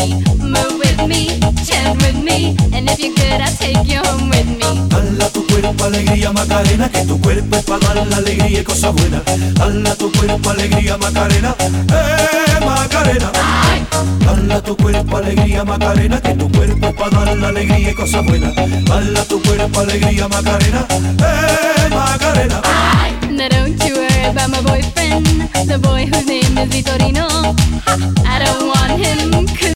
me, move with me, chant with me, and if you're good, I'll take you home with me. Dala tu cuerpo alegría Macarena, que tu cuerpo es para dar la alegría y cosas buenas. Dala tu cuerpo alegría Macarena, Macarena. Dala tu cuerpo alegría Macarena, que tu cuerpo es para dar la alegría y cosas buenas. Dala tu cuerpo alegría Macarena, Macarena. Now don't you worry about my boyfriend, the boy whose name is Vitorino. I don't want him 'cause